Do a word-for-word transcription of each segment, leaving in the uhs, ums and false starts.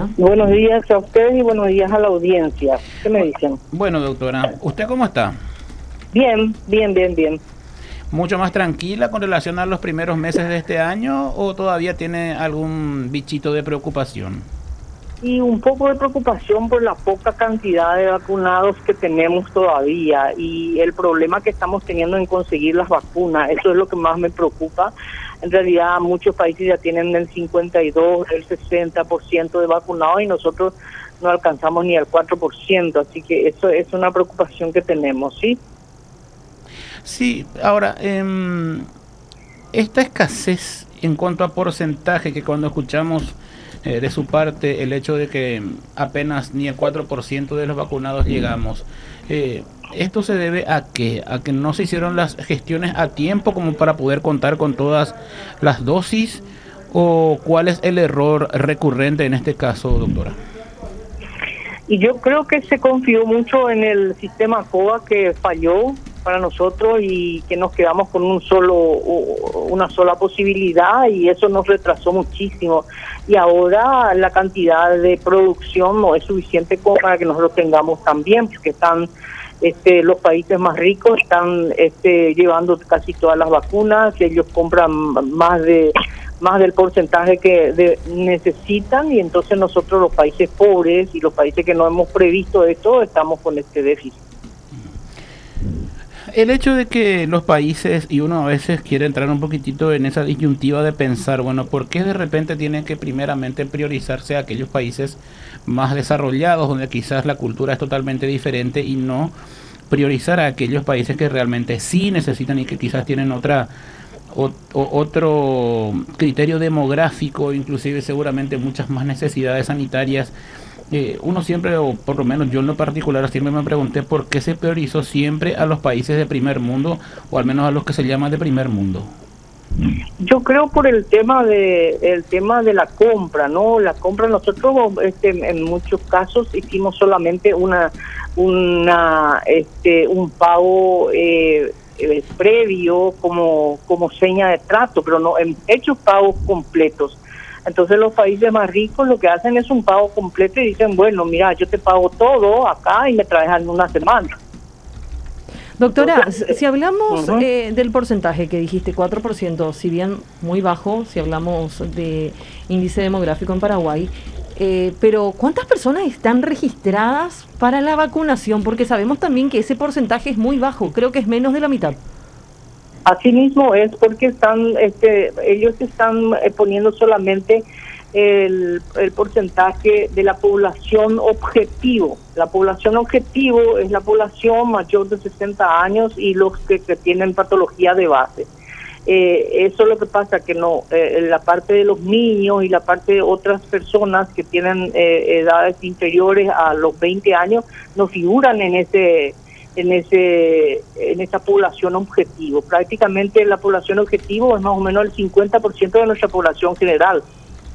día. Buenos días a ustedes y buenos días a la audiencia. ¿Qué me dicen? Bueno, doctora, ¿usted cómo está? Bien, bien, bien, bien. ¿Mucho más tranquila con relación a los primeros meses de este año o todavía tiene algún bichito de preocupación? Y un poco de preocupación por la poca cantidad de vacunados que tenemos todavía y el problema que estamos teniendo en conseguir las vacunas. Eso es lo que más me preocupa. En realidad muchos países ya tienen el cincuenta y dos, el sesenta por ciento de vacunados y nosotros no alcanzamos ni el cuatro por ciento, así que eso es una preocupación que tenemos, ¿sí? Sí, ahora, eh, esta escasez en cuanto a porcentaje, que cuando escuchamos eh, de su parte el hecho de que apenas ni el cuatro por ciento de los vacunados llegamos, eh, ¿esto se debe a qué? ¿A que no se hicieron las gestiones a tiempo como para poder contar con todas las dosis? ¿O cuál es el error recurrente en este caso, doctora? Y yo creo que se confió mucho en el sistema COVA que falló para nosotros y que nos quedamos con un solo una sola posibilidad y eso nos retrasó muchísimo y ahora la cantidad de producción no es suficiente como para que nosotros tengamos también, porque están este los países más ricos están este llevando casi todas las vacunas, ellos compran más de más del porcentaje que de, necesitan y entonces nosotros los países pobres y los países que no hemos previsto esto estamos con este déficit. El hecho de que los países, y uno a veces quiere entrar un poquitito en esa disyuntiva de pensar, bueno, ¿por qué de repente tienen que primeramente priorizarse a aquellos países más desarrollados, donde quizás la cultura es totalmente diferente, y no priorizar a aquellos países que realmente sí necesitan y que quizás tienen otra o, o, otro criterio demográfico, inclusive seguramente muchas más necesidades sanitarias? Eh, uno siempre, o por lo menos yo en lo particular, siempre me pregunté por qué se priorizó siempre a los países de primer mundo, o al menos a los que se llaman de primer mundo. Yo creo por el tema de el tema de la compra, ¿no? La compra nosotros este, en muchos casos hicimos solamente una una este un pago eh, eh, previo como como seña de trato, pero no en hechos pagos completos. Entonces los países más ricos lo que hacen es un pago completo y dicen, bueno, mira, yo te pago todo acá y me traes en una semana. Doctora, Entonces, si hablamos uh-huh. eh, del porcentaje que dijiste, cuatro por ciento, si bien muy bajo, si hablamos de índice demográfico en Paraguay, eh, pero ¿cuántas personas están registradas para la vacunación? Porque sabemos también que ese porcentaje es muy bajo, creo que es menos de la mitad. Asimismo es porque están, este, ellos están poniendo solamente el, el porcentaje de la población objetivo. La población objetivo es la población mayor de sesenta años y los que, que tienen patología de base. Eh, eso es lo que pasa, que no eh, la parte de los niños y la parte de otras personas que tienen eh, edades inferiores a los veinte años no figuran en ese en ese en esa población objetivo. Prácticamente la población objetivo es más o menos el cincuenta por ciento de nuestra población general.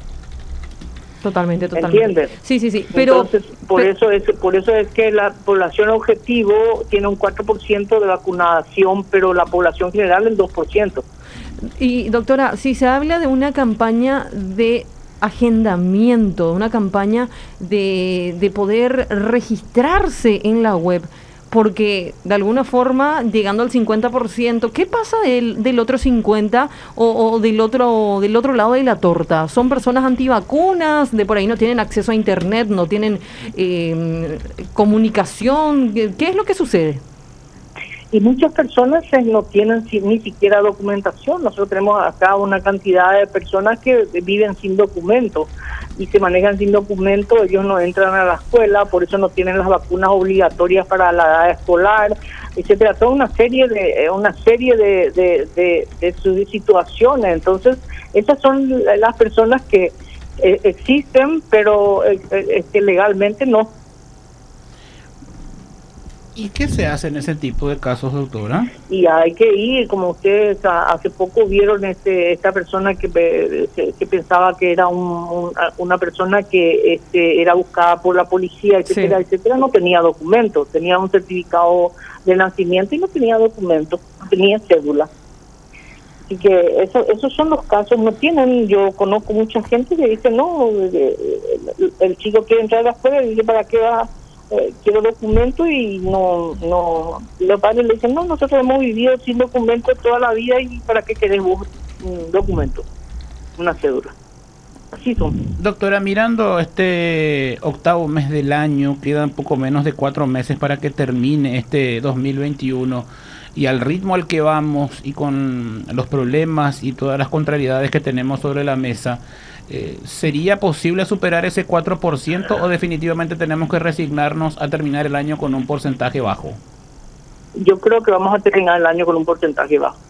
Totalmente, totalmente. ¿Entiendes? Sí, sí, sí. Pero entonces por pero, eso es por eso es que la población objetivo tiene un cuatro por ciento de vacunación, pero la población general el dos por ciento. Y doctora, si se habla de una campaña de agendamiento, una campaña de, de poder registrarse en la web, porque de alguna forma, llegando al cincuenta por ciento, ¿qué pasa del, del otro cincuenta por ciento o, o del otro del otro lado de la torta? ¿Son personas antivacunas, de por ahí no tienen acceso a internet, no tienen eh, comunicación? ¿Qué, qué es lo que sucede? Y muchas personas no tienen ni siquiera documentación. Nosotros tenemos acá una cantidad de personas que viven sin documento y se manejan sin documento, ellos no entran a la escuela, por eso no tienen las vacunas obligatorias para la edad escolar, etcétera. Toda una serie de una serie de, de, de, de, de situaciones. Entonces, esas son las personas que eh, existen, pero eh, eh, legalmente no. ¿Y qué se hace en ese tipo de casos, doctora? Y hay que ir, como ustedes hace poco vieron este esta persona que, que pensaba que era un, un, una persona que este era buscada por la policía, etcétera, sí. etcétera, no tenía documentos, tenía un certificado de nacimiento y no tenía documentos, no tenía cédula. Así que eso, esos son los casos, no tienen, yo conozco mucha gente que dice, no, el, el chico quiere entrar afuera y dice, ¿para qué va? Eh, quiero documento y no, no, los padres le dicen, no, nosotros hemos vivido sin documento toda la vida y ¿para qué querés vos un documento, una cédula? Así son. Doctora, mirando este octavo mes del año, quedan poco menos de cuatro meses para que termine este dos mil veintiuno y al ritmo al que vamos y con los problemas y todas las contrariedades que tenemos sobre la mesa, eh, ¿sería posible superar ese cuatro por ciento o definitivamente tenemos que resignarnos a terminar el año con un porcentaje bajo? Yo creo que vamos a terminar el año con un porcentaje bajo.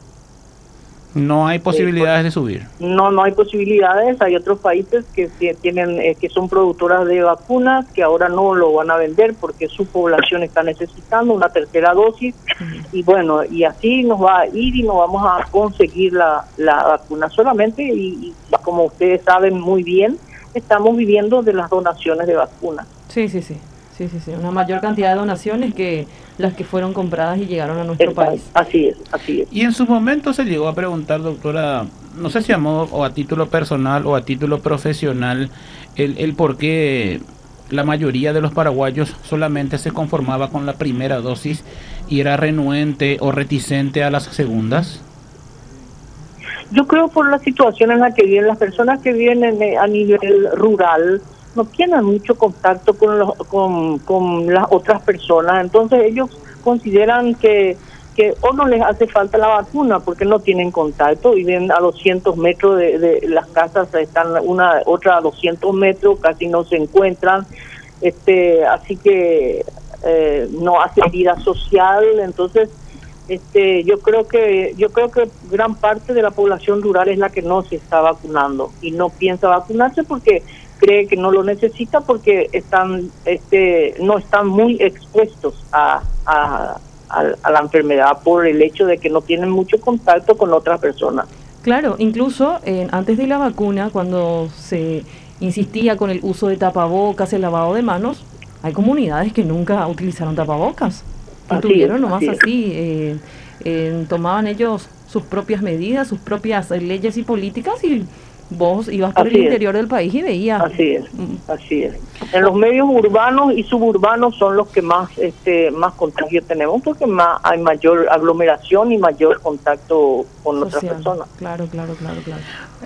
No hay posibilidades de subir. No, no hay posibilidades. Hay otros países que tienen, eh, que son productoras de vacunas, que ahora no lo van a vender porque su población está necesitando una tercera dosis. Uh-huh. Y bueno, y así nos va a ir y no vamos a conseguir la, la vacuna solamente. Y, y como ustedes saben muy bien, estamos viviendo de las donaciones de vacunas. Sí, sí, sí. Sí, sí, sí, una mayor cantidad de donaciones que las que fueron compradas y llegaron a nuestro Está, país. Así es, así es. Y en su momento se llegó a preguntar, doctora, no sé si a modo o a título personal o a título profesional, el, el por qué la mayoría de los paraguayos solamente se conformaba con la primera dosis y era renuente o reticente a las segundas. Yo creo por la situación en la que viven las personas que viven en, a nivel rural, no tienen mucho contacto con, los, con, con las otras personas, entonces ellos consideran que, que o no les hace falta la vacuna porque no tienen contacto, viven a doscientos metros de, de las casas, están una otra a doscientos metros, casi no se encuentran, este así que eh, no hacen vida social, entonces este yo creo que yo creo que gran parte de la población rural es la que no se está vacunando y no piensa vacunarse porque cree que no lo necesita porque están este no están muy expuestos a, a, a, a la enfermedad por el hecho de que no tienen mucho contacto con otras personas. Claro, incluso eh, antes de la vacuna, cuando se insistía con el uso de tapabocas, el lavado de manos, hay comunidades que nunca utilizaron tapabocas, que Así tuvieron es, nomás así, así, eh, eh, tomaban ellos sus propias medidas, sus propias eh, leyes y políticas y vos ibas por así el es. interior del país y veías. Así es, así es. En los medios urbanos y suburbanos son los que más este más contagio tenemos porque más hay mayor aglomeración y mayor contacto con Social. otras personas. Claro, claro, claro, claro.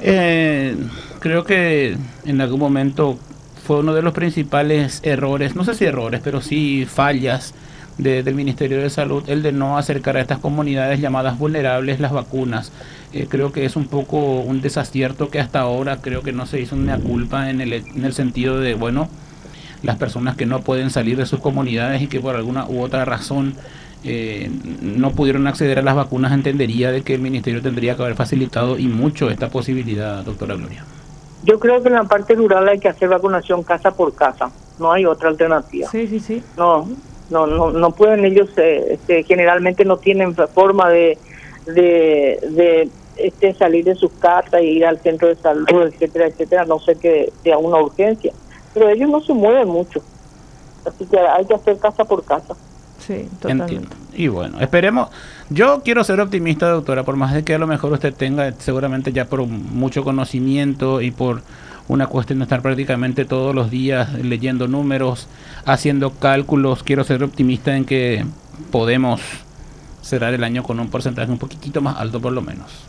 Eh, creo que en algún momento fue uno de los principales errores, no sé si errores, pero sí fallas de, del Ministerio de Salud, el de no acercar a estas comunidades llamadas vulnerables las vacunas. Eh, creo que es un poco un desacierto que hasta ahora creo que no se hizo una culpa en el, en el sentido de, bueno, las personas que no pueden salir de sus comunidades y que por alguna u otra razón eh, no pudieron acceder a las vacunas, entendería de que el Ministerio tendría que haber facilitado y mucho esta posibilidad, doctora Gloria. Yo creo que en la parte rural hay que hacer vacunación casa por casa, no hay otra alternativa. Sí, sí, sí. No, no, no, no pueden ellos, eh, este, generalmente no tienen forma de, de, de este, salir de sus casas e ir al centro de salud, etcétera, etcétera, no sé que sea una urgencia, pero ellos no se mueven mucho, así que hay que hacer casa por casa. Sí, totalmente. Entiendo. Y bueno, esperemos. Yo quiero ser optimista, doctora, por más de que a lo mejor usted tenga seguramente ya por mucho conocimiento y por una cuestión de estar prácticamente todos los días leyendo números, haciendo cálculos. Quiero ser optimista en que podemos cerrar el año con un porcentaje un poquitito más alto por lo menos.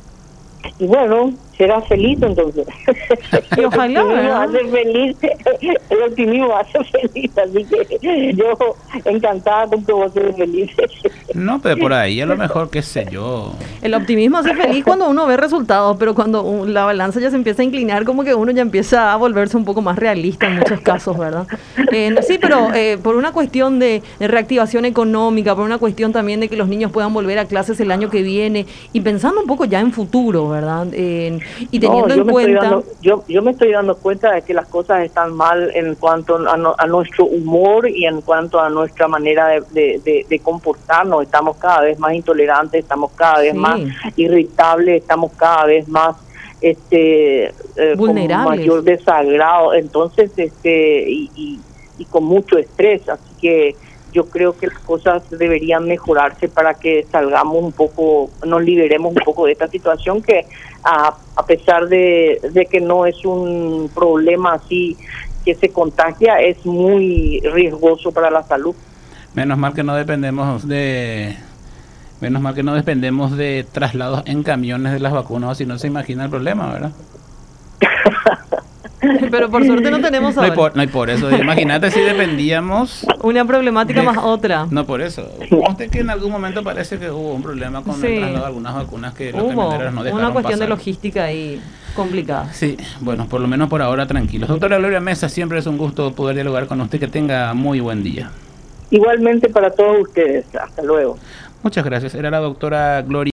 Y bueno, será feliz entonces. Y ojalá, el optimismo ¿verdad? hace feliz, el optimismo hace feliz, así que yo encantada con que vos seas feliz. No, pero por ahí a lo mejor, qué sé yo. El optimismo hace feliz cuando uno ve resultados, pero cuando uh, la balanza ya se empieza a inclinar, como que uno ya empieza a volverse un poco más realista en muchos casos, ¿verdad? Eh, sí, pero eh, por una cuestión de, de reactivación económica, por una cuestión también de que los niños puedan volver a clases el año que viene, y pensando un poco ya en futuro, ¿verdad? Eh, y teniendo No, yo en me cuenta... estoy dando, yo, yo me estoy dando cuenta de que las cosas están mal en cuanto a, no, a nuestro humor y en cuanto a nuestra manera de, de, de, de comportarnos. Estamos cada vez más intolerantes, estamos cada vez Sí. más irritables, estamos cada vez más este eh, vulnerables, con mayor desagrado, entonces este y, y, y con mucho estrés, así que yo creo que las cosas deberían mejorarse para que salgamos un poco, nos liberemos un poco de esta situación que a, a pesar de, de que no es un problema así que se contagia, es muy riesgoso para la salud. Menos mal que no dependemos de menos mal que no dependemos de traslados en camiones de las vacunas, o si no se imagina el problema, ¿verdad? Pero por suerte no tenemos ahora. No hay por, no hay por eso. Imagínate si dependíamos... Una problemática de, más otra. No, por eso. Usted que en algún momento parece que hubo un problema con sí. el traslado de algunas vacunas que los hubo camioneros no dejaron una cuestión pasar. de logística ahí complicada. Sí, bueno, por lo menos por ahora tranquilos. Doctora Gloria Mesa, siempre es un gusto poder dialogar con usted. Que tenga muy buen día. Igualmente para todos ustedes. Hasta luego. Muchas gracias. Era la doctora Gloria